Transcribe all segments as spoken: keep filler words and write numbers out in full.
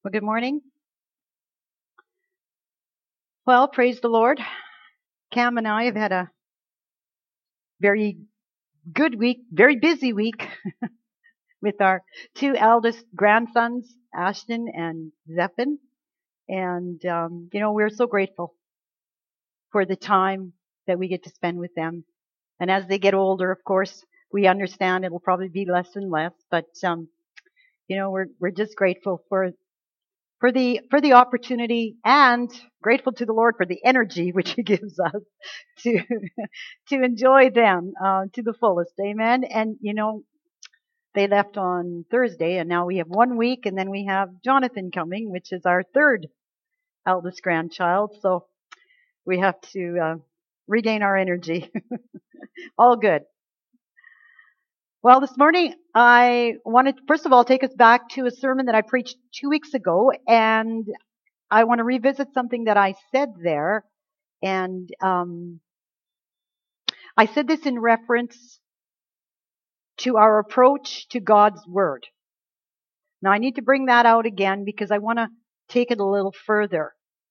Well, good morning. Well, praise the Lord. Cam and I have had a very good week, very busy week with our two eldest grandsons, Ashton and Zephon. And, um, you know, we're so grateful for the time that we get to spend with them. And as they get older, of course, we understand it'll probably be less and less. But, um, you know, we're, we're just grateful for for the for the opportunity and grateful to the Lord for the energy which He gives us to to enjoy them uh, to the fullest. Amen. And you know, they left on Thursday, and now we have one week, and then we have Jonathan coming, which is our third eldest grandchild. So we have to uh, regain our energy. All good. Well, this morning I wanted to, first of all, take us back to a sermon that I preached two weeks ago, and I want to revisit something that I said there. And um, I said this in reference to our approach to God's Word. Now, I need to bring that out again because I want to take it a little further.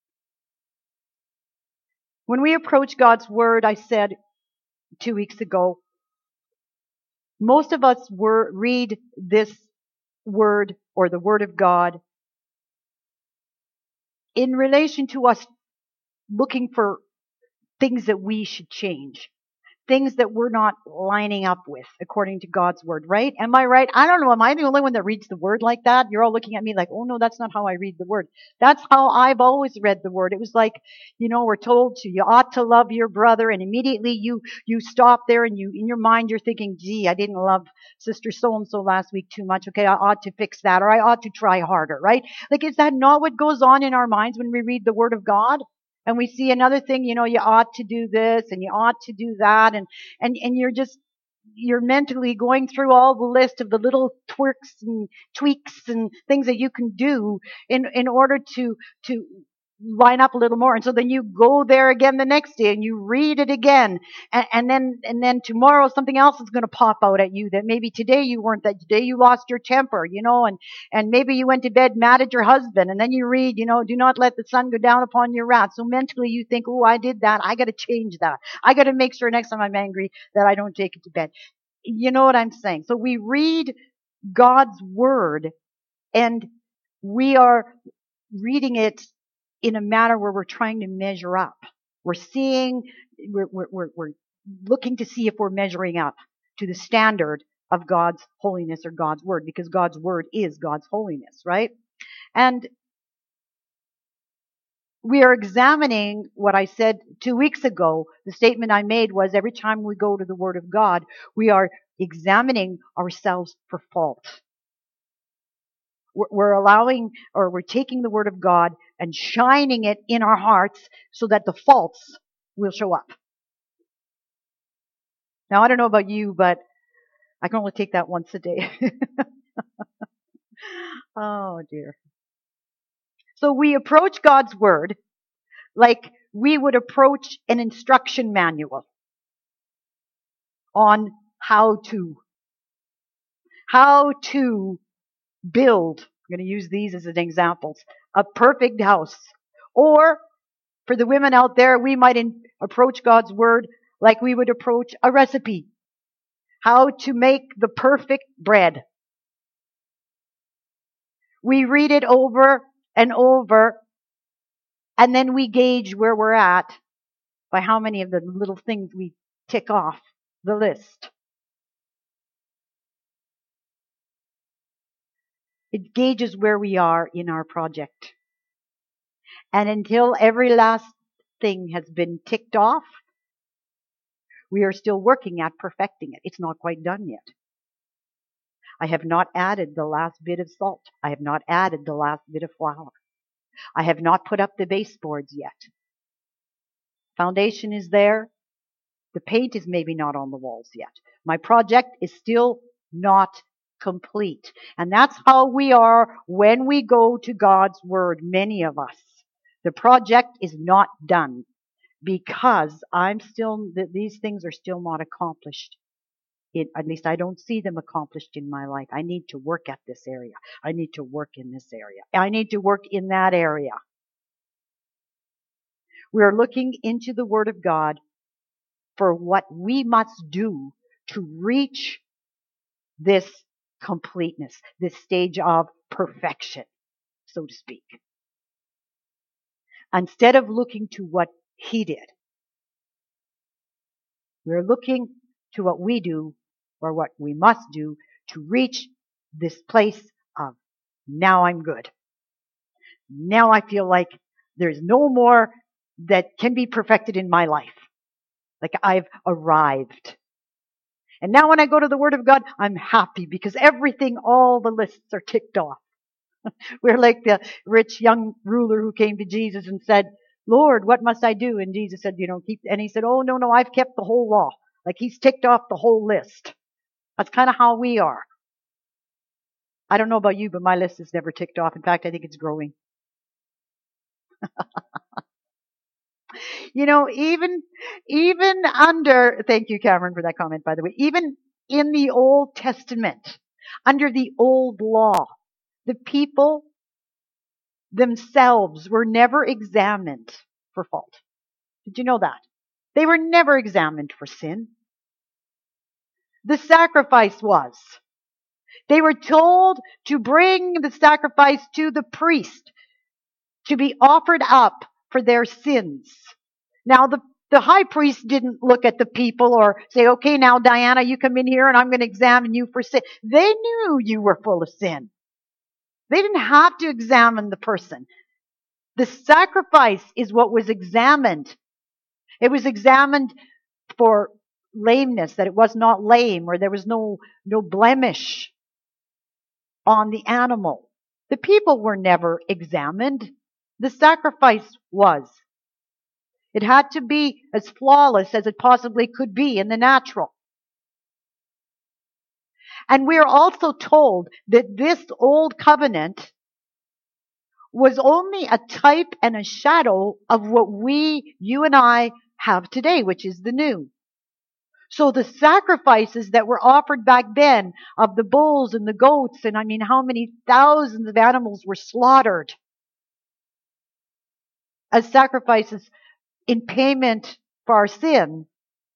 When we approach God's Word, I said two weeks ago, most of us were, read this Word or the Word of God in relation to us looking for things that we should change. Things that we're not lining up with according to God's word, right? Am I right? I don't know. Am I the only one that reads the word like that? You're all looking at me like, oh no, that's not how I read the word. That's how I've always read the word. It was like, you know, we're told to, you ought to love your brother, and immediately you, you stop there and you, in your mind, you're thinking, gee, I didn't love sister so-and-so last week too much. Okay, I ought to fix that, or I ought to try harder, right? Like, is that not what goes on in our minds when we read the word of God? And we see another thing, you know, you ought to do this and you ought to do that. And, and, and you're just, you're mentally going through all the list of the little twerks and tweaks and things that you can do in, in order to, to line up a little more. And so then you go there again the next day and you read it again. And, and then, and then tomorrow something else is going to pop out at you that maybe today you weren't, that today you lost your temper, you know, and, and maybe you went to bed mad at your husband, and then you read, you know, do not let the sun go down upon your wrath. So mentally you think, oh, I did that. I got to change that. I got to make sure next time I'm angry that I don't take it to bed. You know what I'm saying? So we read God's word and we are reading it in a manner where we're trying to measure up. We're seeing, we're, we're, we're looking to see if we're measuring up to the standard of God's holiness or God's word, because God's word is God's holiness, right? And we are examining what I said two weeks ago. The statement I made was every time we go to the word of God, we are examining ourselves for fault. We're allowing, or we're taking the word of God and shining it in our hearts so that the faults will show up. Now, I don't know about you, but I can only take that once a day. Oh, dear. So we approach God's word like we would approach an instruction manual on how to, how to build. I'm going to use these as an examples. A perfect house. Or for the women out there, we might in, approach God's word like we would approach a recipe. How to make the perfect bread. We read it over and over, and then we gauge where we're at by how many of the little things we tick off the list. It gauges where we are in our project. And until every last thing has been ticked off, we are still working at perfecting it. It's not quite done yet. I have not added the last bit of salt. I have not added the last bit of flour. I have not put up the baseboards yet. Foundation is there. The paint is maybe not on the walls yet. My project is still not complete. And that's how we are when we go to God's word, many of us. The project is not done because I'm still, these things are still not accomplished. It, at least I don't see them accomplished in my life. I need to work at this area. I need to work in this area. I need to work in that area. We are looking into the Word of God for what we must do to reach this completeness, this stage of perfection, so to speak. Instead of looking to what He did, we're looking to what we do or what we must do to reach this place of, now I'm good. Now I feel like there's no more that can be perfected in my life. Like I've arrived. And now when I go to the Word of God, I'm happy because everything, all the lists are ticked off. We're like the rich young ruler who came to Jesus and said, Lord, what must I do? And Jesus said, you know, keep, and he said, oh, no, no, I've kept the whole law. Like he's ticked off the whole list. That's kind of how we are. I don't know about you, but my list is never ticked off. In fact, I think it's growing. You know, even, even under, thank you, Cameron, for that comment, by the way, even in the Old Testament, under the old law, the people themselves were never examined for fault. Did you know that? They were never examined for sin. The sacrifice was. They were told to bring the sacrifice to the priest to be offered up for their sins. Now, the, the high priest didn't look at the people or say, okay, now, Diana, you come in here and I'm going to examine you for sin. They knew you were full of sin. They didn't have to examine the person. The sacrifice is what was examined. It was examined for lameness, that it was not lame or there was no, no blemish on the animal. The people were never examined. The sacrifice was. It had to be as flawless as it possibly could be in the natural. And we are also told that this old covenant was only a type and a shadow of what we, you and I, have today, which is the new. So the sacrifices that were offered back then of the bulls and the goats, and I mean how many thousands of animals were slaughtered as sacrifices in payment for our sin.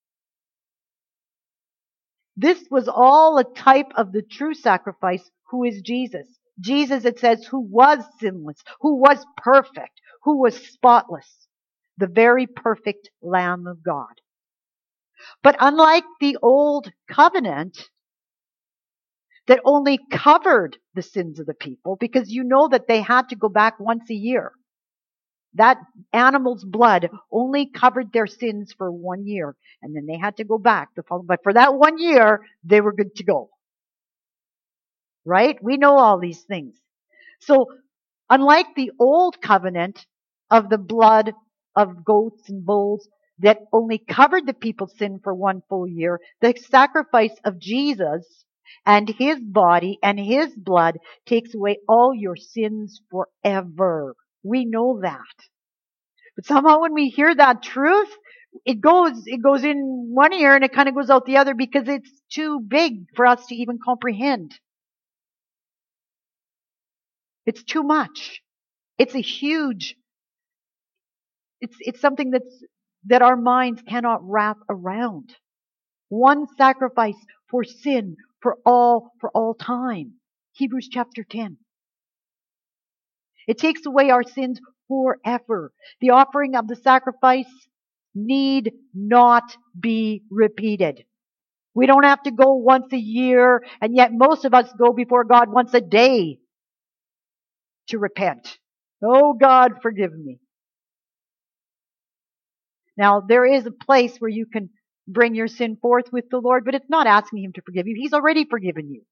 This was all a type of the true sacrifice, who is Jesus. Jesus, it says, who was sinless, who was perfect, who was spotless, the very perfect Lamb of God. But unlike the old covenant that only covered the sins of the people, because you know that they had to go back once a year. That animal's blood only covered their sins for one year, and then they had to go back the following. But for that one year, they were good to go. Right? We know all these things. So, unlike the old covenant of the blood of goats and bulls that only covered the people's sin for one full year, the sacrifice of Jesus and his body and his blood takes away all your sins forever. We know that. But somehow when we hear that truth, it goes, it goes in one ear and it kind of goes out the other because it's too big for us to even comprehend. It's too much. It's a huge, it's, it's something that's, that our minds cannot wrap around. One sacrifice for sin, for all, for all time. Hebrews chapter ten. It takes away our sins forever. The offering of the sacrifice need not be repeated. We don't have to go once a year, and yet most of us go before God once a day to repent. Oh God, forgive me. Now, there is a place where you can bring your sin forth with the Lord, but it's not asking Him to forgive you. He's already forgiven you.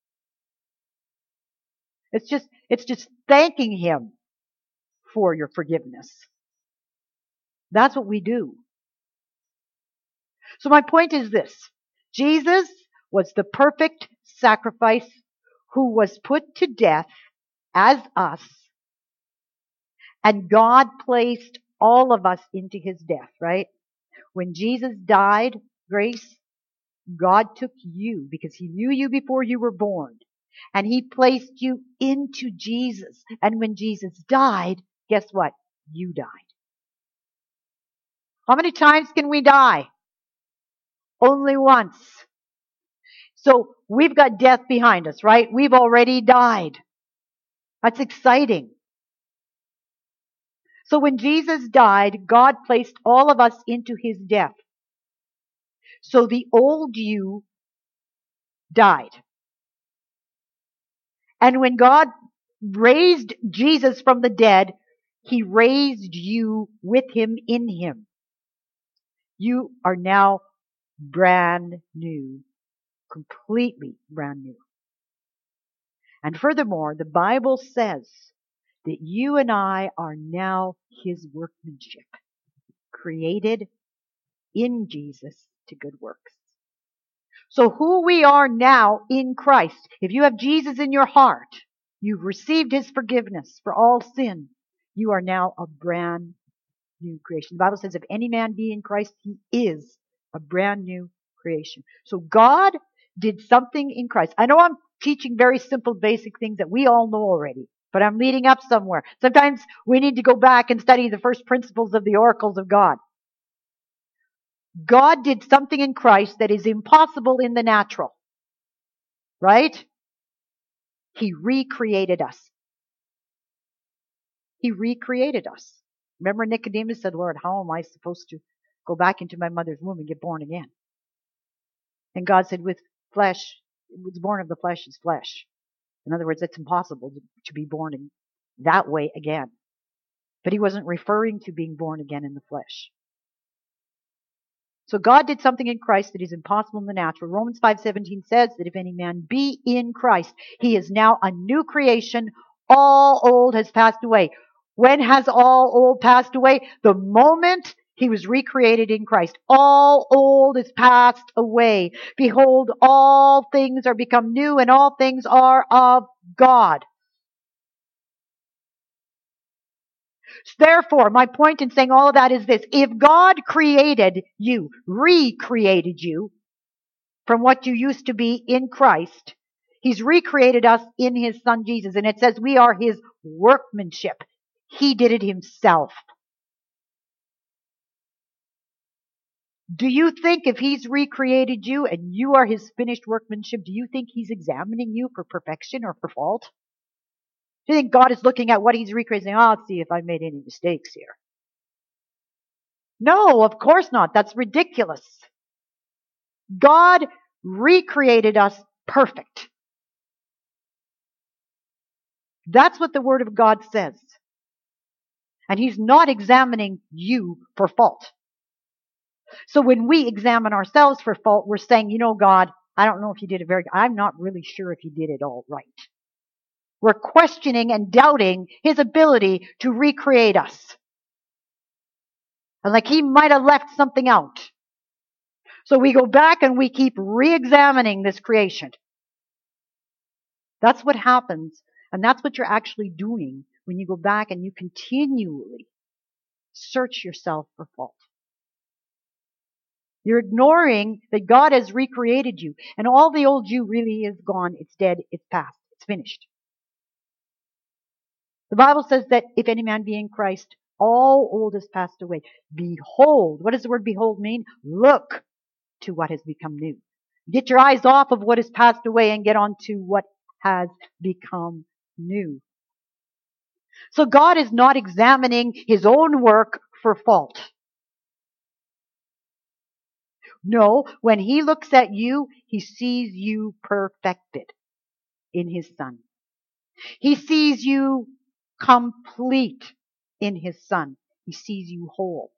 It's just, it's just thanking Him for your forgiveness. That's what we do. So my point is this. Jesus was the perfect sacrifice who was put to death as us, and God placed all of us into His death, right? When Jesus died, Grace, God took you because he knew you before you were born, and he placed you into Jesus. And when Jesus died, guess what? You died. How many times can we die? Only once. So we've got death behind us, right? We've already died. That's exciting. So when Jesus died, God placed all of us into his death. So the old you died. And when God raised Jesus from the dead, he raised you with him in him. You are now brand new, completely brand new. And furthermore, the Bible says that you and I are now his workmanship, created in Jesus to good works. So who we are now in Christ, if you have Jesus in your heart, you've received his forgiveness for all sin, you are now a brand new creation. The Bible says if any man be in Christ, he is a brand new creation. So God did something in Christ. I know I'm teaching very simple, basic things that we all know already, but I'm leading up somewhere. Sometimes we need to go back and study the first principles of the oracles of God. God did something in Christ that is impossible in the natural. Right? He recreated us. He recreated us. Remember Nicodemus said, Lord, how am I supposed to go back into my mother's womb and get born again? And God said, with flesh, what's born of the flesh is flesh. In other words, it's impossible to, to be born in that way again. But he wasn't referring to being born again in the flesh. So God did something in Christ that is impossible in the natural. Romans five seventeen says that if any man be in Christ, he is now a new creation. All old has passed away. When has all old passed away? The moment he was recreated in Christ. All old is passed away. Behold, all things are become new, and all things are of God. Therefore, my point in saying all of that is this. If God created you, recreated you from what you used to be in Christ, he's recreated us in his son Jesus. And it says we are his workmanship. He did it himself. Do you think if he's recreated you and you are his finished workmanship, do you think he's examining you for perfection or for fault? Do you think God is looking at what he's recreating, saying, oh, let's see if I made any mistakes here? No, of course not. That's ridiculous. God recreated us perfect. That's what the Word of God says. And he's not examining you for fault. So when we examine ourselves for fault, we're saying, you know, God, I don't know if you did it very good. I'm not really sure if you did it all right. We're questioning and doubting his ability to recreate us. And like he might have left something out. So we go back and we keep re-examining this creation. That's what happens. And that's what you're actually doing when you go back and you continually search yourself for fault. You're ignoring that God has recreated you. And all the old you really is gone. It's dead. It's past. It's finished. The Bible says that if any man be in Christ, all old has passed away. Behold. What does the word behold mean? Look to what has become new. Get your eyes off of what has passed away and get on to what has become new. So God is not examining his own work for fault. No, when he looks at you, he sees you perfected in his Son. He sees you complete in his Son. He sees you whole.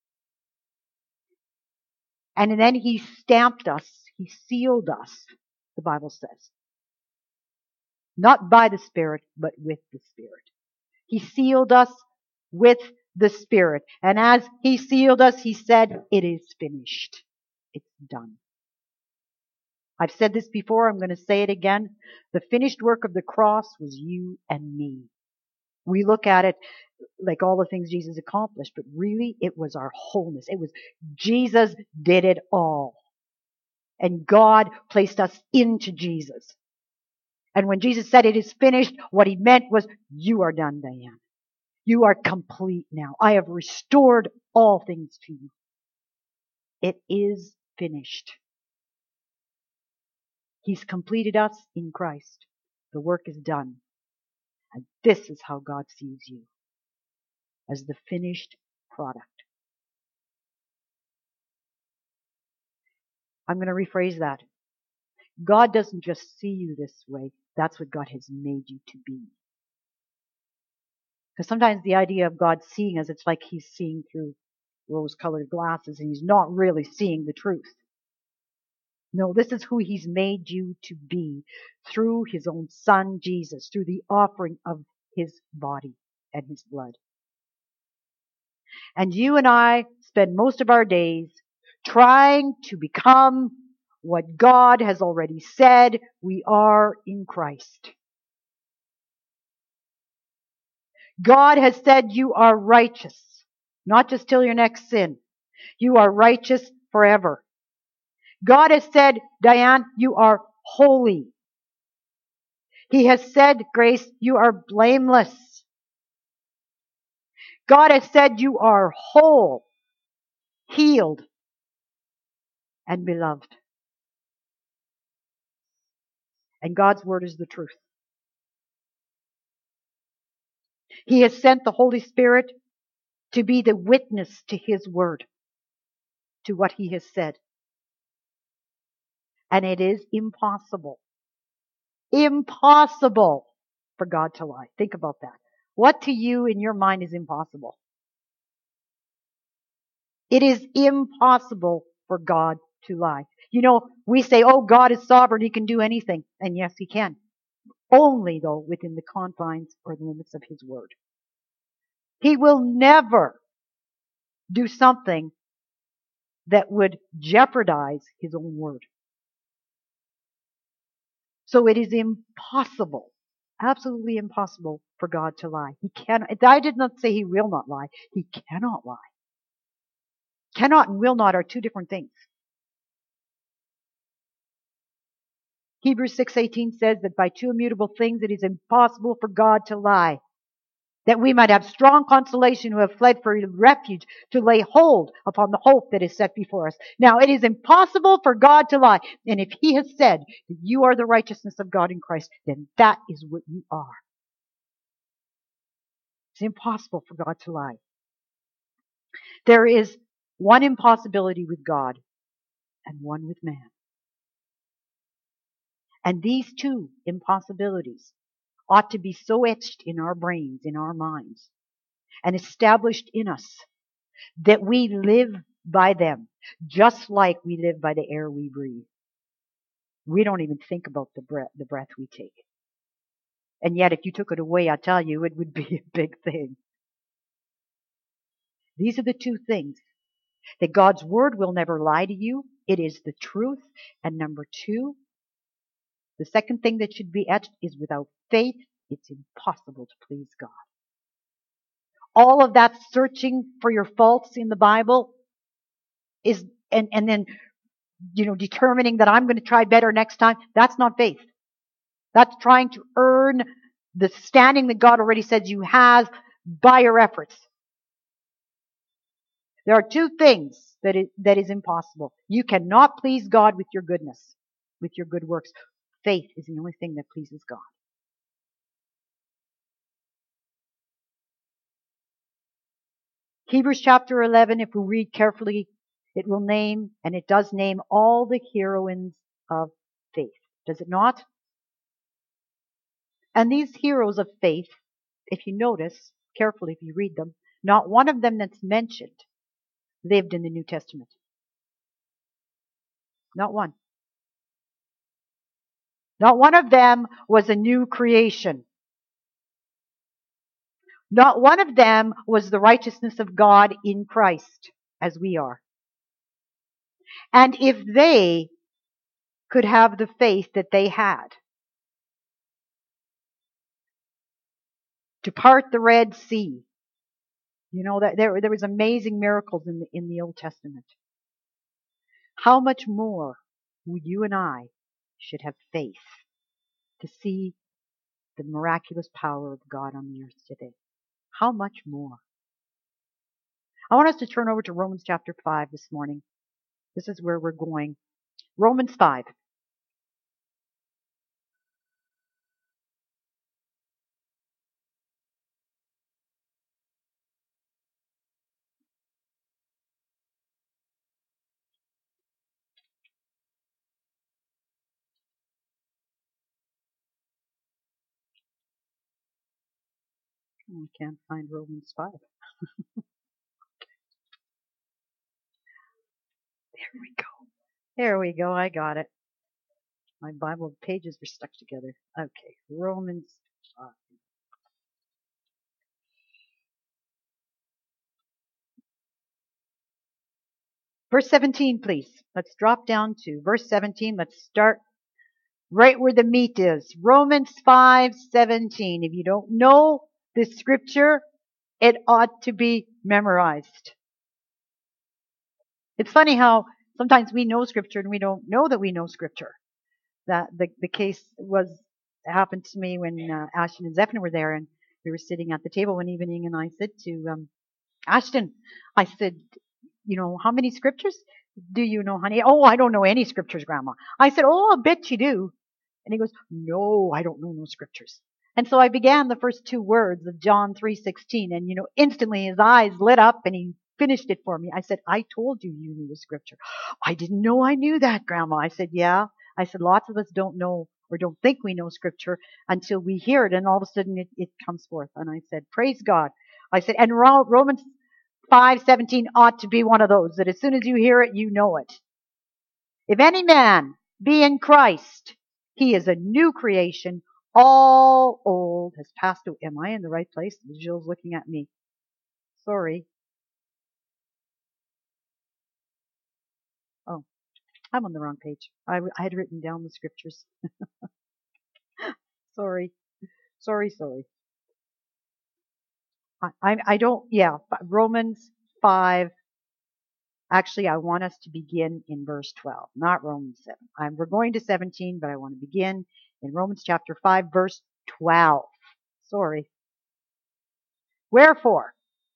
And then he stamped us. He sealed us, the Bible says. Not by the Spirit, but with the Spirit. He sealed us with the Spirit. And as he sealed us, he said, it is finished. It's done. I've said this before. I'm going to say it again. The finished work of the cross was you and me. We look at it like all the things Jesus accomplished, but really it was our wholeness. It was Jesus did it all. And God placed us into Jesus. And when Jesus said it is finished, what he meant was, you are done, Diane. You are complete now. I have restored all things to you. It is finished. He's completed us in Christ. The work is done. And this is how God sees you, as the finished product. I'm going to rephrase that. God doesn't just see you this way. That's what God has made you to be. Because sometimes the idea of God seeing us, it's like he's seeing through rose-colored glasses and he's not really seeing the truth. No, this is who he's made you to be through his own son, Jesus, through the offering of his body and his blood. And you and I spend most of our days trying to become what God has already said we are in Christ. God has said you are righteous, not just till your next sin. You are righteous forever. God has said, Diane, you are holy. He has said, Grace, you are blameless. God has said you are whole, healed, and beloved. And God's word is the truth. He has sent the Holy Spirit to be the witness to his word, to what he has said. And it is impossible, impossible for God to lie. Think about that. What to you in your mind is impossible? It is impossible for God to lie. You know, we say, oh, God is sovereign. He can do anything. And yes, he can. Only, though, within the confines or the limits of his word. He will never do something that would jeopardize his own word. So it is impossible, absolutely impossible for God to lie. He cannot. I did not say he will not lie. He cannot lie. Cannot and will not are two different things. Hebrews six eighteen says that by two immutable things it is impossible for God to lie. That we might have strong consolation who have fled for refuge to lay hold upon the hope that is set before us. Now, it is impossible for God to lie. And if he has said that you are the righteousness of God in Christ, then that is what you are. It's impossible for God to lie. There is one impossibility with God and one with man. And these two impossibilities ought to be so etched in our brains, in our minds, and established in us that we live by them, just like we live by the air we breathe. We don't even think about the breath, the breath we take. And yet, if you took it away, I tell you, it would be a big thing. These are the two things. That God's word will never lie to you. It is the truth. And number two, the second thing that should be etched is without faith, it's impossible to please God. All of that searching for your faults in the Bible is, and, and then, you know, determining that I'm going to try better next time, that's not faith. That's trying to earn the standing that God already says you have by your efforts. There are two things that is, that is impossible. You cannot please God with your goodness, with your good works. Faith is the only thing that pleases God. Hebrews chapter eleven, if we read carefully, it will name, and it does name, all the heroines of faith. Does it not? And these heroes of faith, if you notice carefully, if you read them, not one of them that's mentioned lived in the New Testament. Not one. Not one of them was a new creation. Not one of them was the righteousness of God in Christ, as we are. And if they could have the faith that they had to part the Red Sea, you know, that there, there was amazing miracles in the, in the Old Testament. How much more you and I should have faith to see the miraculous power of God on the earth today. How much more? I want us to turn over to Romans chapter five this morning. This is where we're going. Romans five. I can't find Romans five. There we go. There we go. I got it. My Bible pages were stuck together. Okay. Romans five. Verse seventeen, please. Let's drop down to verse seventeen. Let's start right where the meat is. Romans five seventeen. If you don't know this scripture, it ought to be memorized. It's funny how sometimes we know scripture and we don't know that we know scripture. That the the case was happened to me when uh, Ashton and Zephaniah were there, and we were sitting at the table one evening, and I said to um, Ashton, I said, you know, how many scriptures do you know, honey? Oh, I don't know any scriptures, Grandma. I said, oh, I bet you do. And he goes, no, I don't know no scriptures. And so I began the first two words of John three sixteen, and you know, instantly his eyes lit up and he finished it for me. I said, I told you you knew the scripture. I didn't know I knew that, Grandma. I said, yeah. I said, lots of us don't know or don't think we know scripture until we hear it, and all of a sudden it, it comes forth. And I said, praise God. I said, and Romans five seventeen ought to be one of those, that as soon as you hear it, you know it. If any man be in Christ, he is a new creation. All old has passed away. Am I in the right place? Jill's looking at me. Sorry. Oh, I'm on the wrong page. I, I had written down the scriptures. Sorry. Sorry, sorry. I, I, I don't, yeah, Romans five. Actually, I want us to begin in verse twelve, not Romans seven. I'm, we're going to seventeen, but I want to begin in Romans chapter five, verse twelve. Sorry. Wherefore,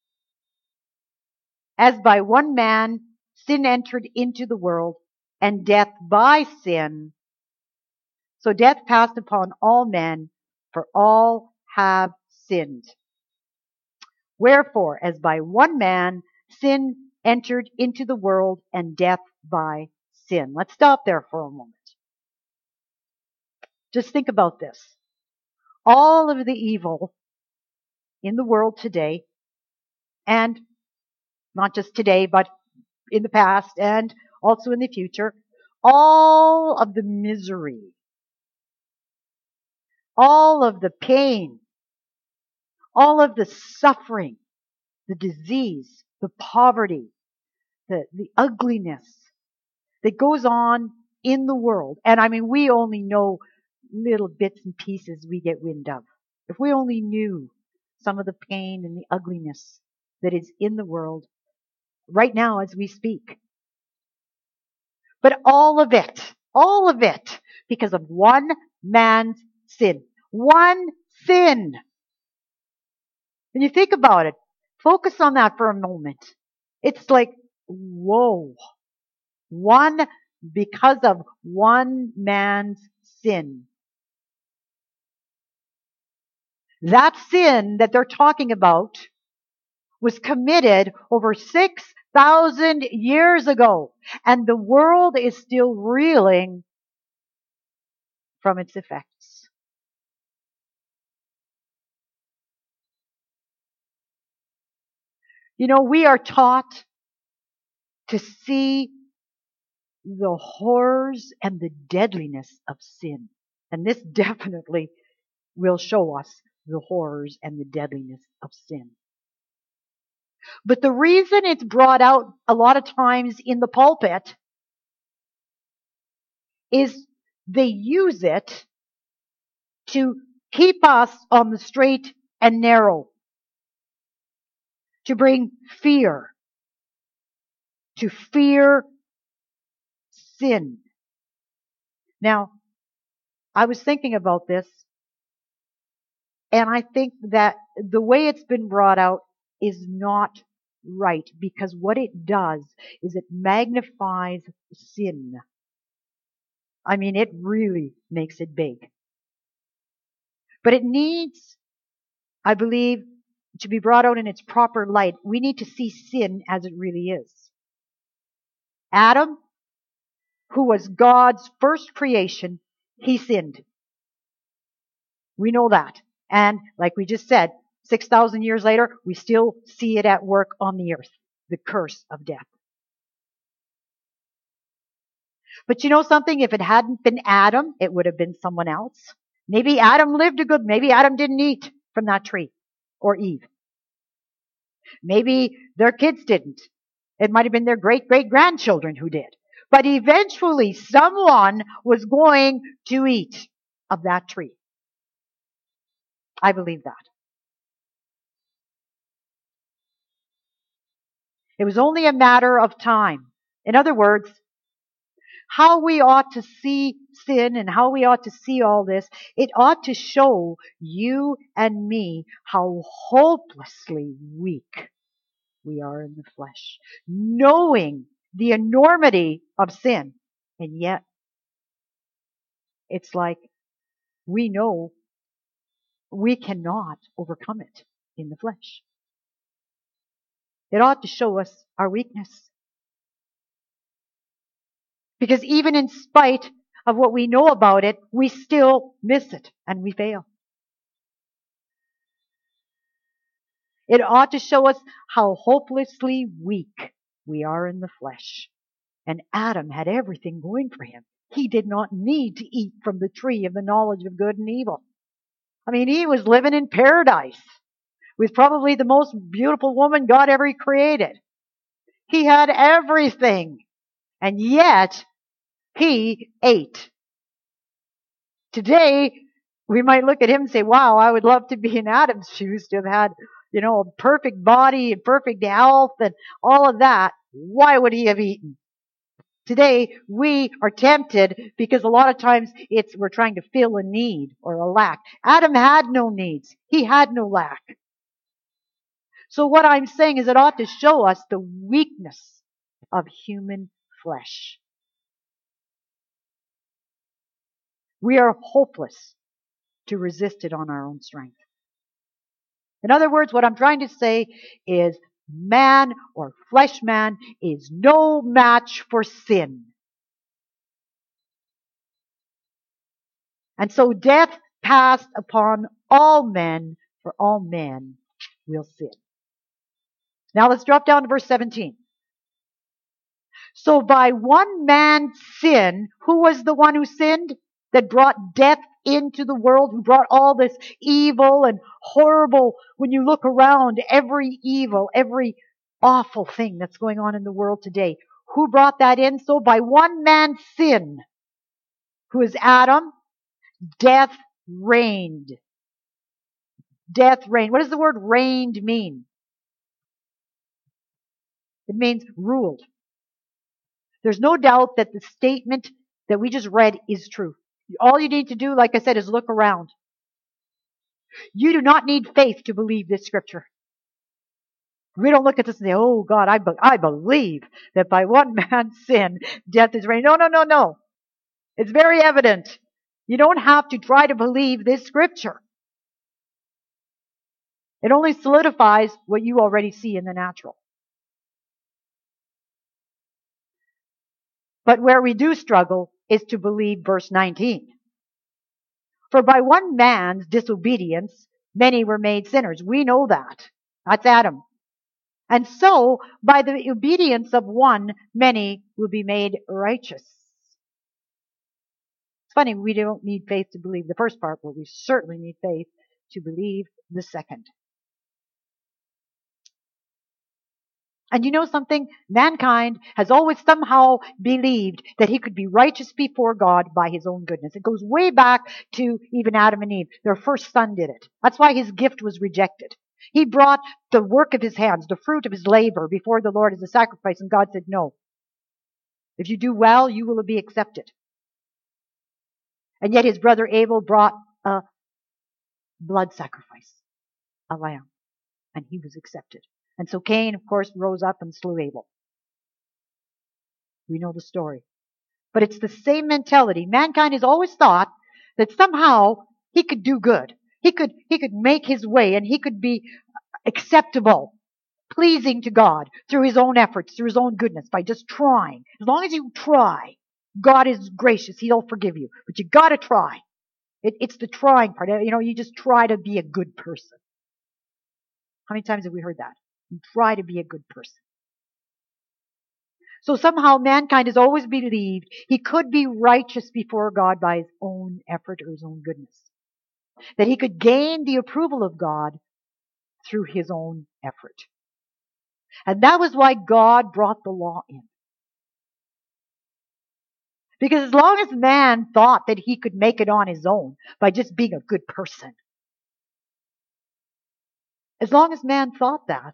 as by one man sin entered into the world, and death by sin, so death passed upon all men, for all have sinned. Wherefore, as by one man sin entered into the world, and death by sin. Let's stop there for a moment. Just think about this. All of the evil in the world today, and not just today, but in the past and also in the future, all of the misery, all of the pain, all of the suffering, the disease, the poverty, the, the ugliness that goes on in the world. And I mean, we only know little bits and pieces we get wind of. If we only knew some of the pain and the ugliness that is in the world right now as we speak. But all of it, all of it, because of one man's sin. One sin. When you think about it, focus on that for a moment. It's like, whoa. One, because of one man's sin. That sin that they're talking about was committed over six thousand years ago, and the world is still reeling from its effects. You know, we are taught to see the horrors and the deadliness of sin, and this definitely will show us the horrors and the deadliness of sin. But the reason it's brought out a lot of times in the pulpit is they use it to keep us on the straight and narrow, to bring fear, to fear sin. Now, I was thinking about this, and I think that the way it's been brought out is not right, because what it does is it magnifies sin. I mean, it really makes it big. But it needs, I believe, to be brought out in its proper light. We need to see sin as it really is. Adam, who was God's first creation, he sinned. We know that. And like we just said, six thousand years later, we still see it at work on the earth, the curse of death. But you know something? If it hadn't been Adam, it would have been someone else. Maybe Adam lived a good, maybe Adam didn't eat from that tree, or Eve. Maybe their kids didn't. It might have been their great-great-grandchildren who did. But eventually someone was going to eat of that tree. I believe that. It was only a matter of time. In other words, how we ought to see sin and how we ought to see all this, it ought to show you and me how hopelessly weak we are in the flesh, knowing the enormity of sin. And yet, it's like we know we cannot overcome it in the flesh. It ought to show us our weakness. Because even in spite of what we know about it, we still miss it and we fail. It ought to show us how hopelessly weak we are in the flesh. And Adam had everything going for him. He did not need to eat from the tree of the knowledge of good and evil. I mean, he was living in paradise with probably the most beautiful woman God ever created. He had everything. And yet, he ate. Today, we might look at him and say, wow, I would love to be in Adam's shoes, to have had, you know, a perfect body and perfect health and all of that. Why would he have eaten? Today, we are tempted because a lot of times it's we're trying to fill a need or a lack. Adam had no needs. He had no lack. So what I'm saying is it ought to show us the weakness of human flesh. We are hopeless to resist it on our own strength. In other words, what I'm trying to say is man or flesh man is no match for sin. And so death passed upon all men, for all men will sin. Now let's drop down to verse seventeen. So by one man's sin, who was the one who sinned? That brought death into the world, who brought all this evil and horrible, when you look around, every evil, every awful thing that's going on in the world today. Who brought that in? So by one man's sin, who is Adam, death reigned. Death reigned. What does the word reigned mean? It means ruled. There's no doubt that the statement that we just read is true. All you need to do, like I said, is look around. You do not need faith to believe this scripture. We don't look at this and say, oh God, I, be- I believe that by one man's sin, death is reigned. No, no, no, no. It's very evident. You don't have to try to believe this scripture. It only solidifies what you already see in the natural. But where we do struggle is to believe verse nineteen. For by one man's disobedience, many were made sinners. We know that. That's Adam. And so, by the obedience of one, many will be made righteous. It's funny, we don't need faith to believe the first part, but we certainly need faith to believe the second. And you know something? Mankind has always somehow believed that he could be righteous before God by his own goodness. It goes way back to even Adam and Eve. Their first son did it. That's why his gift was rejected. He brought the work of his hands, the fruit of his labor, before the Lord as a sacrifice, and God said, no. If you do well, you will be accepted. And yet his brother Abel brought a blood sacrifice, a lamb, and he was accepted. And so Cain, of course, rose up and slew Abel. We know the story. But it's the same mentality. Mankind has always thought that somehow he could do good. He could, he could make his way and he could be acceptable, pleasing to God through his own efforts, through his own goodness, by just trying. As long as you try, God is gracious. He'll forgive you. But you gotta try. It, it's the trying part. You know, you just try to be a good person. How many times have we heard that? You try to be a good person. So somehow mankind has always believed he could be righteous before God by his own effort or his own goodness. That he could gain the approval of God through his own effort. And that was why God brought the law in. Because as long as man thought that he could make it on his own by just being a good person, as long as man thought that,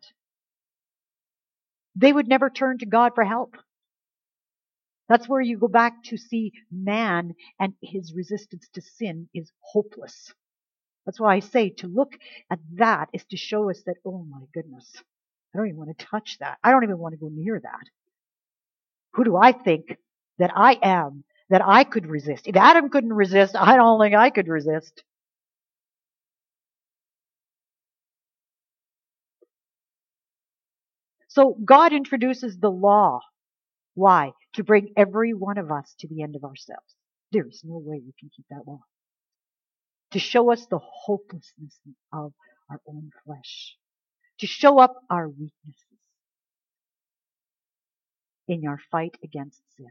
they would never turn to God for help. That's where you go back to see man and his resistance to sin is hopeless. That's why I say to look at that is to show us that, oh my goodness, I don't even want to touch that. I don't even want to go near that. Who do I think that I am that I could resist? If Adam couldn't resist, I don't think I could resist. So God introduces the law. Why? To bring every one of us to the end of ourselves. There is no way we can keep that law. To show us the hopelessness of our own flesh. To show up our weaknesses in our fight against sin.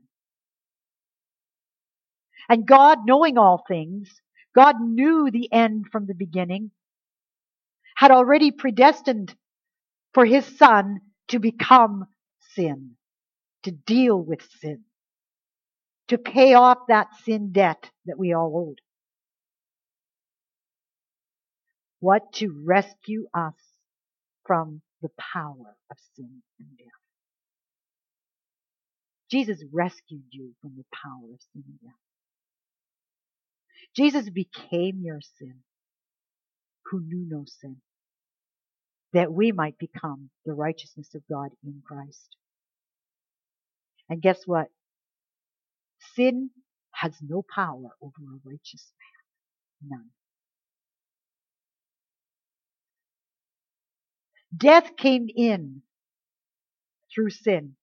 And God, knowing all things, God knew the end from the beginning, had already predestined for his Son to become sin, to deal with sin, to pay off that sin debt that we all owed. What? To rescue us from the power of sin and death. Jesus rescued you from the power of sin and death. Jesus became your sin, who knew no sin, that we might become the righteousness of God in Christ. And guess what? Sin has no power over a righteous man. None. Death came in through sin.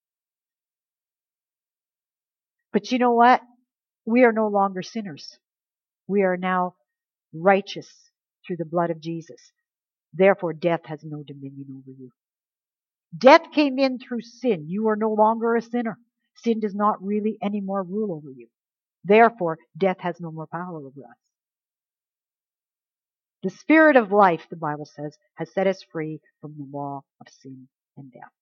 But you know what? We are no longer sinners. We are now righteous through the blood of Jesus. Therefore, death has no dominion over you. Death came in through sin. You are no longer a sinner. Sin does not really any more rule over you. Therefore, death has no more power over us. The Spirit of life, the Bible says, has set us free from the law of sin and death.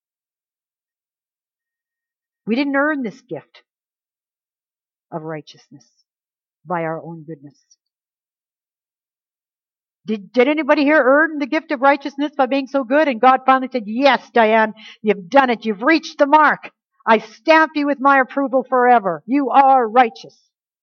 We didn't earn this gift of righteousness by our own goodness. Did, did anybody here earn the gift of righteousness by being so good? And God finally said, yes, Diane, you've done it. You've reached the mark. I stamp you with my approval forever. You are righteous.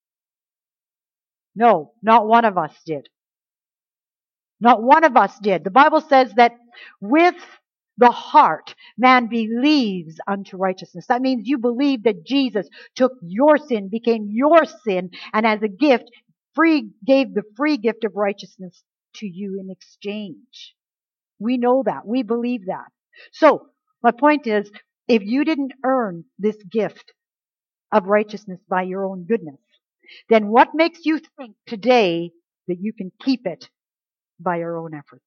No, not one of us did. Not one of us did. The Bible says that with the heart, man believes unto righteousness. That means you believe that Jesus took your sin, became your sin, and as a gift, free, gave the free gift of righteousness to you in exchange. We know that. We believe that. So, my point is, if you didn't earn this gift of righteousness by your own goodness, then what makes you think today that you can keep it by your own efforts?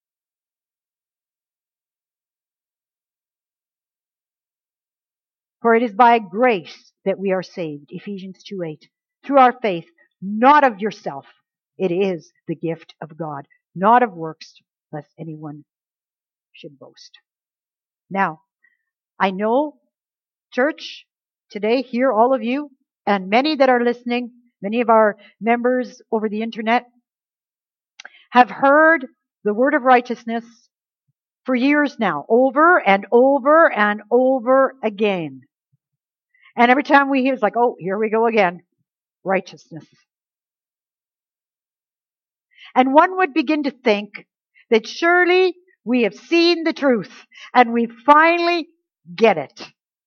For it is by grace that we are saved, Ephesians two eight, through our faith, not of yourself. It is the gift of God, not of works, lest anyone should boast. Now, I know, church, today, here, all of you, and many that are listening, many of our members over the internet, have heard the word of righteousness for years now, over and over and over again. And every time we hear, it's like, oh, here we go again. righteousness. And one would begin to think that surely we have seen the truth and we finally get it.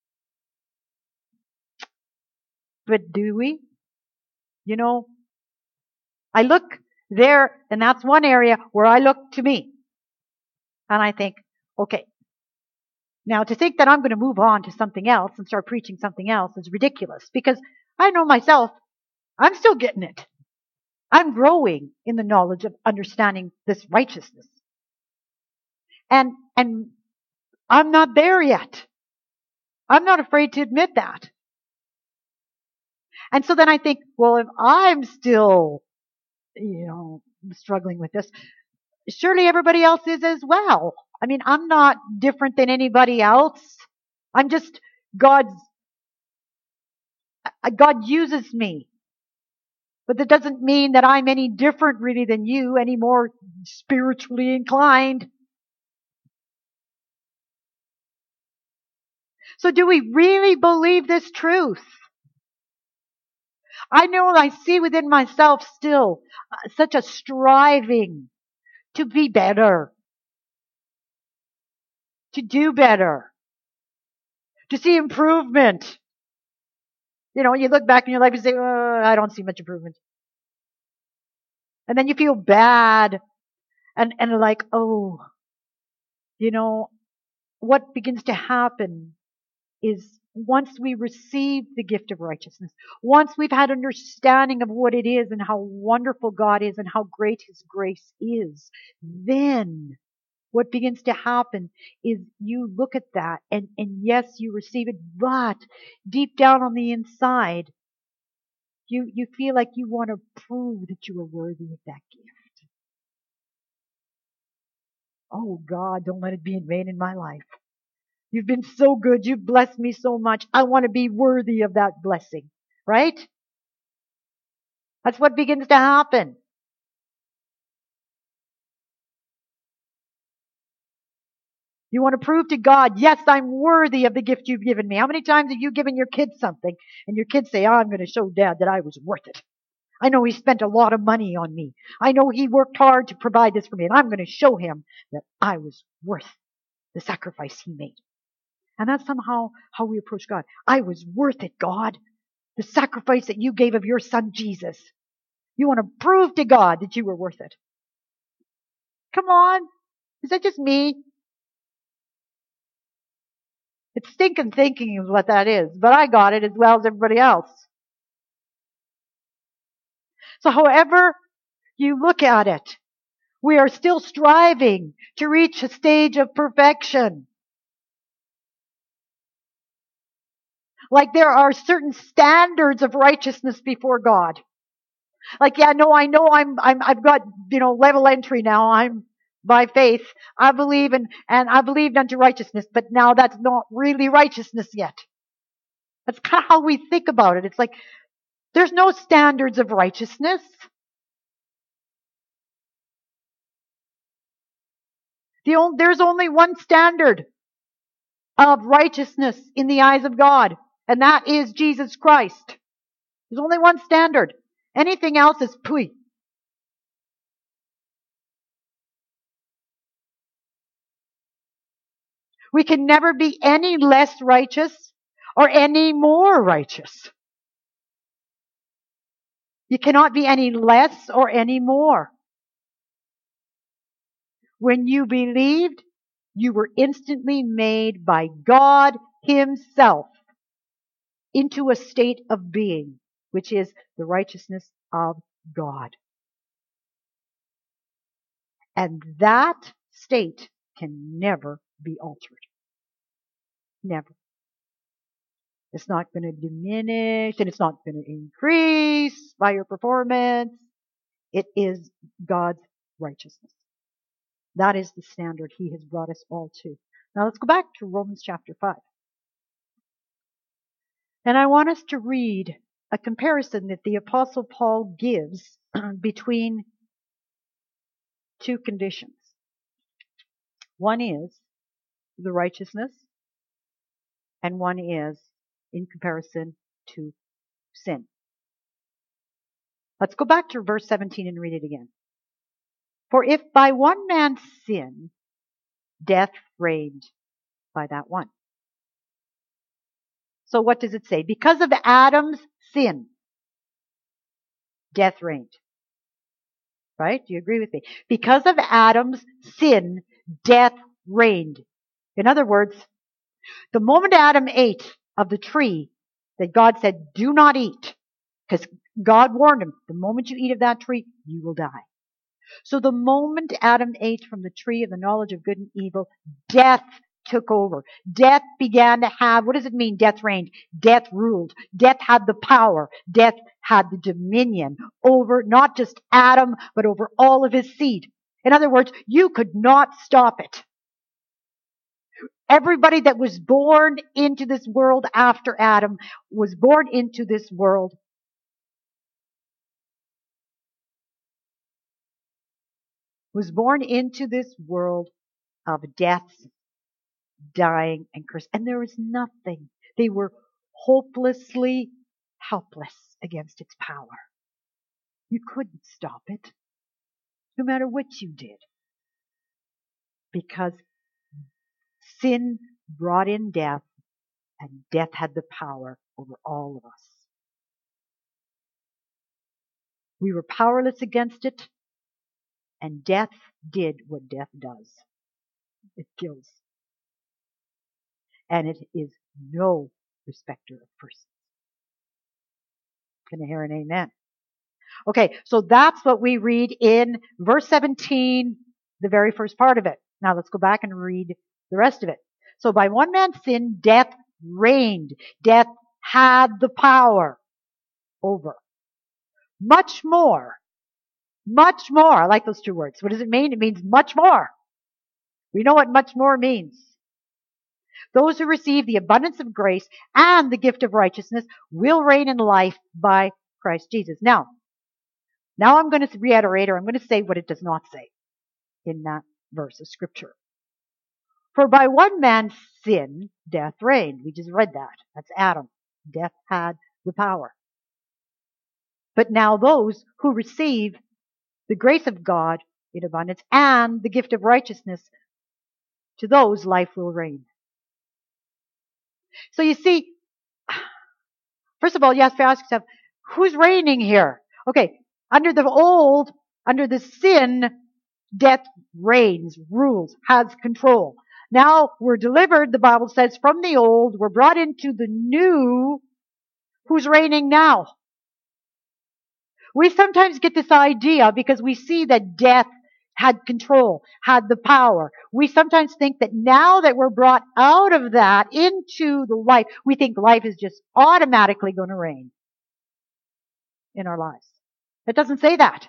But do we? You know, I look there, and that's one area where I look to me. And I think, okay, now to think that I'm going to move on to something else and start preaching something else is ridiculous, because I know myself, I'm still getting it. I'm growing in the knowledge of understanding this righteousness. And, and I'm not there yet. I'm not afraid to admit that. And so then I think, well, if I'm still, you know, struggling with this, surely everybody else is as well. I mean, I'm not different than anybody else. I'm just God's, God uses me. But that doesn't mean that I'm any different really than you, any more spiritually inclined. So do we really believe this truth? I know I see within myself still uh, such a striving to be better, to do better, to see improvement. You know, you look back in your life and say, oh, I don't see much improvement. And then you feel bad and, and like, oh, you know, what begins to happen is once we receive the gift of righteousness, once we've had understanding of what it is and how wonderful God is and how great His grace is, then what begins to happen is you look at that and, and yes, you receive it, but deep down on the inside, you, you feel like you want to prove that you are worthy of that gift. Oh God, don't let it be in vain in my life. You've been so good. You've blessed me so much. I want to be worthy of that blessing. Right? That's what begins to happen. You want to prove to God, yes, I'm worthy of the gift you've given me. How many times have you given your kids something and your kids say, oh, I'm going to show Dad that I was worth it. I know he spent a lot of money on me. I know he worked hard to provide this for me, and I'm going to show him that I was worth the sacrifice he made. And that's somehow how we approach God. I was worth it, God. The sacrifice that you gave of your son, Jesus. You want to prove to God that you were worth it. Come on. Is that just me? It's stinking thinking is what that is. But I got it as well as everybody else. So however you look at it, we are still striving to reach a stage of perfection. Like there are certain standards of righteousness before God. Like, yeah, no, I know I'm, I'm, I've got, you know, level entry now. I'm by faith. I believe in, and I believed unto righteousness, but now that's not really righteousness yet. That's kind of how we think about it. It's like, there's no standards of righteousness. The only, there's only one standard of righteousness in the eyes of God, and that is Jesus Christ. There's only one standard. Anything else is pooey. We can never be any less righteous or any more righteous. You cannot be any less or any more. When you believed, you were instantly made by God Himself into a state of being, which is the righteousness of God. And that state can never be altered. Never. It's not going to diminish and it's not going to increase by your performance. It is God's righteousness. That is the standard He has brought us all to. Now let's go back to Romans chapter five. And I want us to read a comparison that the Apostle Paul gives between two conditions. One is the righteousness, and one is in comparison to sin. Let's go back to verse seventeen and read it again. For if by one man's sin death reigned by that one. So what does it say? Because of Adam's sin, death reigned. Right? Do you agree with me? Because of Adam's sin, death reigned. In other words, the moment Adam ate of the tree that God said, do not eat, because God warned him, the moment you eat of that tree, you will die. So the moment Adam ate from the tree of the knowledge of good and evil, death took over. Death began to have, what does it mean, death reigned? Death ruled. Death had the power. Death had the dominion over not just Adam, but over all of his seed. In other words, you could not stop it. Everybody that was born into this world after Adam was born into this world was born into this world of death, dying, and curse. And there was nothing. They were hopelessly helpless against its power. You couldn't stop it, no matter what you did. Because sin brought in death, and death had the power over all of us. We were powerless against it, and death did what death does. It kills. And it is no respecter of persons. Can I hear an amen? Okay, so that's what we read in verse seventeen, the very first part of it. Now let's go back and read the rest of it. So by one man's sin, death reigned. Death had the power over. Much more. Much more. I like those two words. What does it mean? It means much more. We know what much more means. Those who receive the abundance of grace and the gift of righteousness will reign in life by Christ Jesus. Now, now I'm going to reiterate, or I'm going to say what it does not say in that verse of scripture. For by one man's sin, death reigned. We just read that. That's Adam. Death had the power. But now those who receive the grace of God in abundance and the gift of righteousness, to those life will reign. So you see, first of all, you have to ask yourself, who's reigning here? Okay, under the old, under the sin, death reigns, rules, has control. Now we're delivered, the Bible says, from the old, we're brought into the new. Who's reigning now? We sometimes get this idea because we see that death had control, had the power. We sometimes think that now that we're brought out of that into the life, we think life is just automatically going to reign in our lives. It doesn't say that.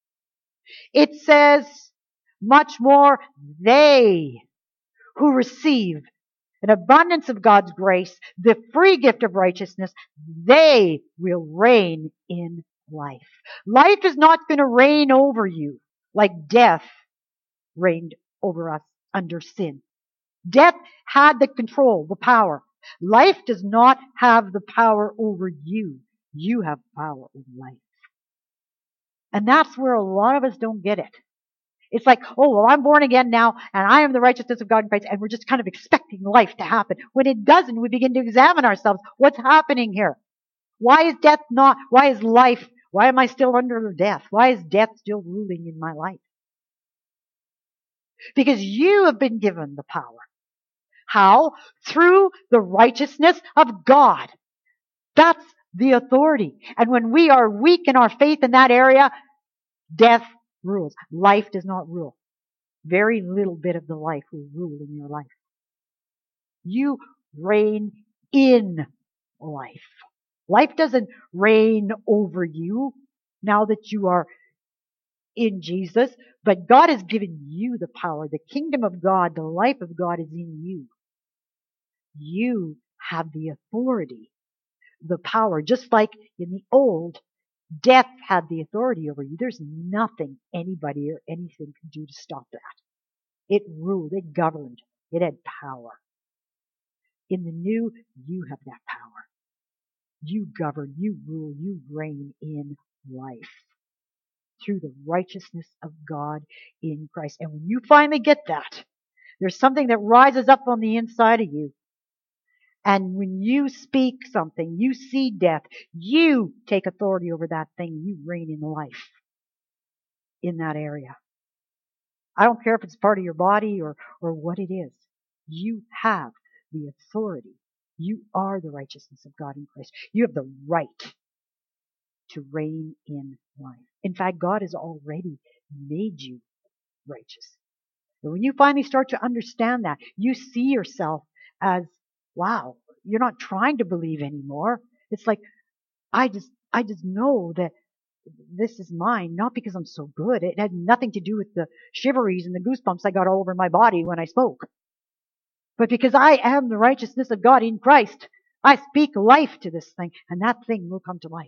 It says much more, they who receive an abundance of God's grace, the free gift of righteousness, they will reign in life. Life is not going to reign over you like death reigned over us under sin. Death had the control, the power. Life does not have the power over you. You have power over life. And that's where a lot of us don't get it. It's like, oh, well, I'm born again now, and I am the righteousness of God in Christ, and we're just kind of expecting life to happen. When it doesn't, we begin to examine ourselves. What's happening here? Why is death not, why is life, why am I still under death? Why is death still ruling in my life? Because you have been given the power. How? Through the righteousness of God. That's the authority. And when we are weak in our faith in that area, death rules. Life does not rule. Very little bit of the life will rule in your life. You reign in life. Life doesn't reign over you now that you are in Jesus, but God has given you the power. The kingdom of God, the life of God is in you. You have the authority, the power. Just like in the old, death had the authority over you. There's nothing anybody or anything could do to stop that. It ruled, it governed, it had power. In the new, you have that power. You govern, you rule, you reign in life through the righteousness of God in Christ. And when you finally get that, there's something that rises up on the inside of you. And when you speak something, you see death, you take authority over that thing. You reign in life in that area. I don't care if it's part of your body or, or what it is. You have the authority. You are the righteousness of God in Christ. You have the right to reign in life. In fact, God has already made you righteous. And when you finally start to understand that, you see yourself as, wow, you're not trying to believe anymore. It's like, I just, I just know that this is mine, not because I'm so good. It had nothing to do with the shiveries and the goosebumps I got all over my body when I spoke. But because I am the righteousness of God in Christ, I speak life to this thing, and that thing will come to life.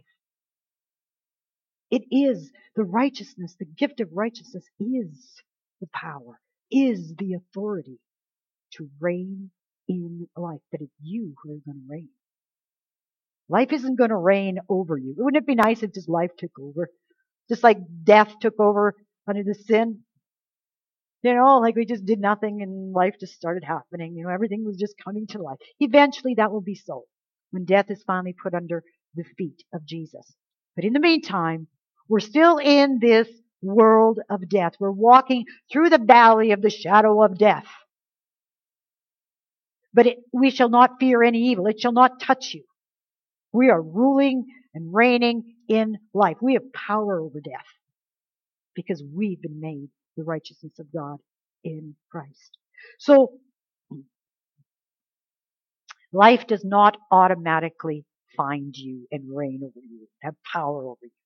It is the righteousness, the gift of righteousness is the power, is the authority to reign in life. But it's you who are going to reign. Life isn't going to reign over you. Wouldn't it be nice if just life took over? Just like death took over under the sin. You know, like we just did nothing and life just started happening. You know, everything was just coming to life. Eventually that will be so when death is finally put under the feet of Jesus. But in the meantime, we're still in this world of death. We're walking through the valley of the shadow of death. But it, we shall not fear any evil. It shall not touch you. We are ruling and reigning in life. We have power over death because we've been made the righteousness of God in Christ. So, life does not automatically find you and reign over you, have power over you.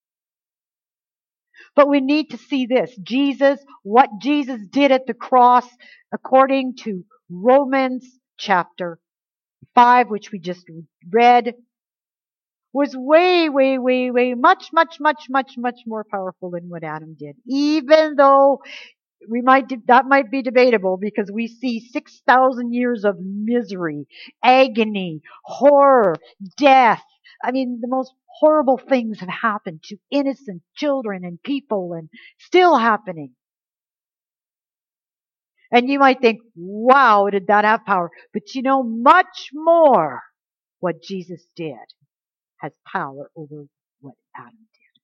But we need to see this. Jesus, what Jesus did at the cross, according to Romans chapter five, which we just read, was way, way, way, way, much, much, much, much, much more powerful than what Adam did. Even though we might, that might be debatable because we see six thousand years of misery, agony, horror, death. I mean, the most horrible things have happened to innocent children and people and still happening. And you might think, wow, did that have power? But you know, much more what Jesus did has power over what Adam did.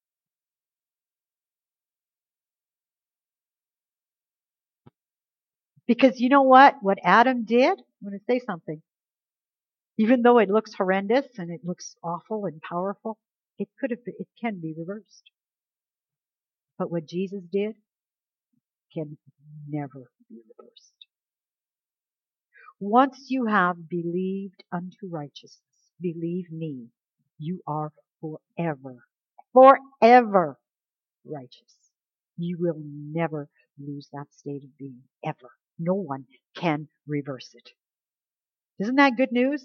Because you know what? What Adam did, I'm going to say something. Even though it looks horrendous and it looks awful and powerful, it could have been, it can be reversed. But what Jesus did can never be reversed. Once you have believed unto righteousness, believe me, you are forever, forever righteous. You will never lose that state of being, ever. No one can reverse it. Isn't that good news?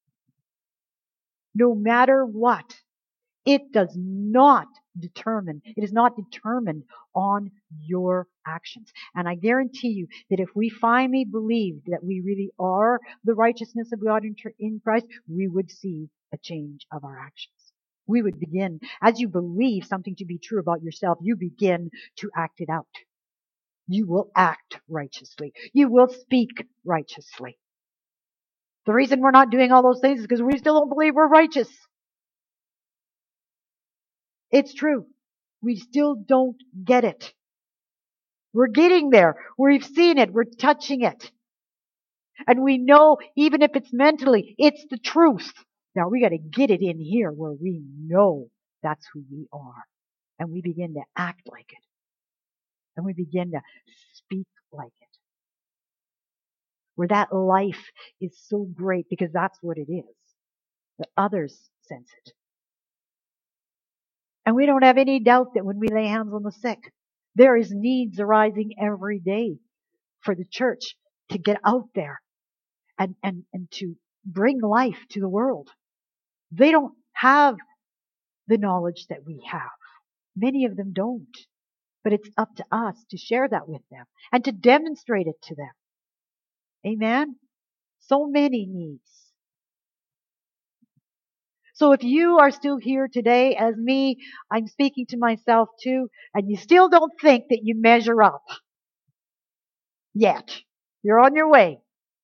No matter what, it does not determine, it is not determined on your actions. And I guarantee you that if we finally believed that we really are the righteousness of God in Christ, we would see a change of our actions. We would begin, as you believe something to be true about yourself, you begin to act it out. You will act righteously. You will speak righteously. The reason we're not doing all those things is because we still don't believe we're righteous. It's true. We still don't get it. We're getting there. We've seen it. We're touching it. And we know, even if it's mentally, it's the truth. Now we got to get it in here where we know that's who we are. And we begin to act like it. And we begin to speak like it. Where that life is so great because that's what it is. That others sense it. And we don't have any doubt that when we lay hands on the sick, there is needs arising every day for the church to get out there and, and, and to bring life to the world. They don't have the knowledge that we have. Many of them don't. But it's up to us to share that with them and to demonstrate it to them. Amen? So many needs. So if you are still here today as me, I'm speaking to myself too, and you still don't think that you measure up yet, you're on your way.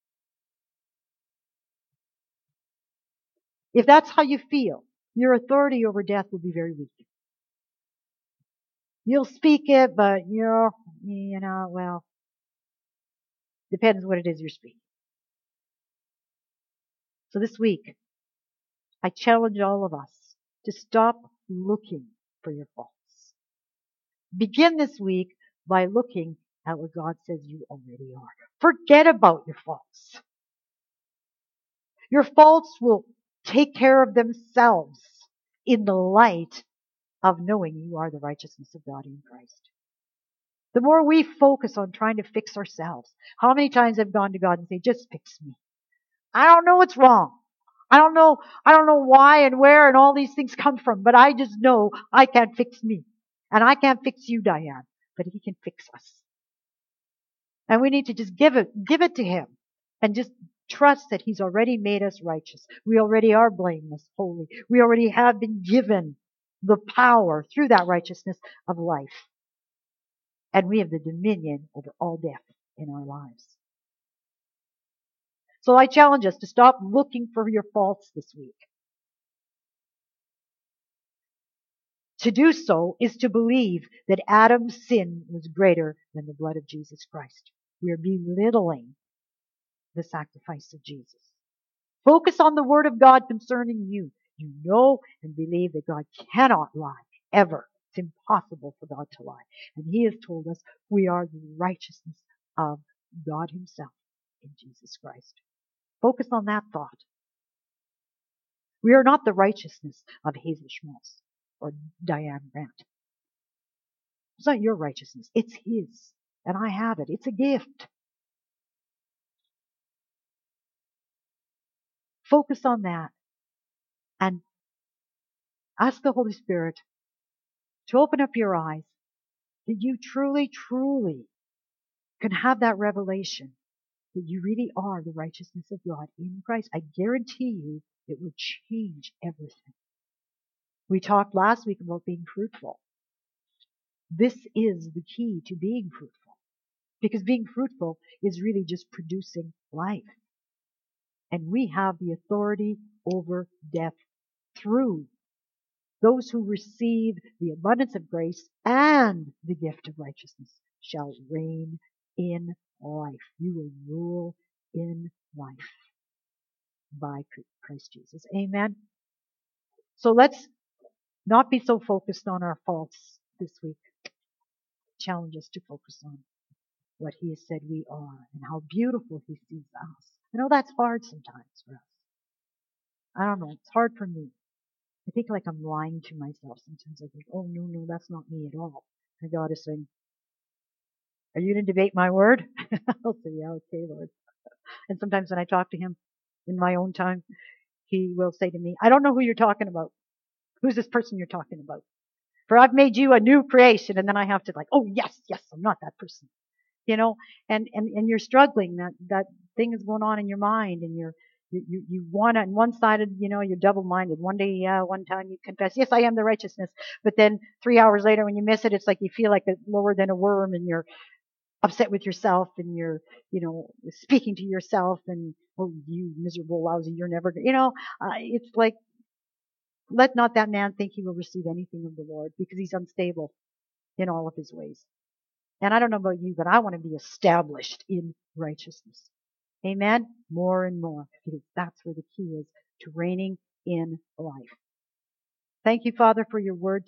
If that's how you feel, your authority over death will be very weak. You'll speak it, but you're, you know, well, depends what it is you're speaking. So this week, I challenge all of us to stop looking for your faults. Begin this week by looking at what God says you already are. Forget about your faults. Your faults will take care of themselves in the light of knowing you are the righteousness of God in Christ. The more we focus on trying to fix ourselves, how many times I've gone to God and say, just fix me. I don't know what's wrong. I don't know, I don't know why and where and all these things come from, but I just know I can't fix me. And I can't fix you, Diane, but He can fix us. And we need to just give it, give it to Him and just trust that He's already made us righteous. We already are blameless, holy. We already have been given the power through that righteousness of life. And we have the dominion over all death in our lives. So I challenge us to stop looking for your faults this week. To do so is to believe that Adam's sin was greater than the blood of Jesus Christ. We are belittling the sacrifice of Jesus. Focus on the Word of God concerning you. You know and believe that God cannot lie, ever. It's impossible for God to lie. And He has told us we are the righteousness of God Himself in Jesus Christ. Focus on that thought. We are not the righteousness of Hazel Schmaltz or Diane Grant. It's not your righteousness. It's His. And I have it. It's a gift. Focus on that and ask the Holy Spirit to open up your eyes that you truly, truly can have that revelation that you really are the righteousness of God in Christ. I guarantee you it will change everything. We talked last week about being fruitful. This is the key to being fruitful. Because being fruitful is really just producing life. And we have the authority over death through those who receive the abundance of grace and the gift of righteousness shall reign in life. You will rule in life by Christ Jesus. Amen. So let's not be so focused on our faults this week. Challenge us to focus on what He has said we are and how beautiful He sees us. I know that's hard sometimes for us. I don't know. It's hard for me. I think like I'm lying to myself. Sometimes I think, oh, no, no, that's not me at all. And God is saying, are you going to debate my word? I'll say, yeah, okay, Lord. And sometimes when I talk to Him in my own time, He will say to me, I don't know who you're talking about. Who's this person you're talking about? For I've made you a new creation. And then I have to like, oh, yes, yes, I'm not that person. You know, and, and, and you're struggling. That, that thing is going on in your mind and you're, you, you, you want to, on one side, you know, you're double-minded. One day, yeah, one time you confess, yes, I am the righteousness. But then three hours later when you miss it, it's like you feel like a lower than a worm and you're upset with yourself and you're, you know, speaking to yourself and, oh, you miserable lousy, you're never, you know, uh, it's like, let not that man think he will receive anything of the Lord because he's unstable in all of his ways. And I don't know about you, but I want to be established in righteousness. Amen? More and more, because that's where the key is to reigning in life. Thank you, Father, for your word.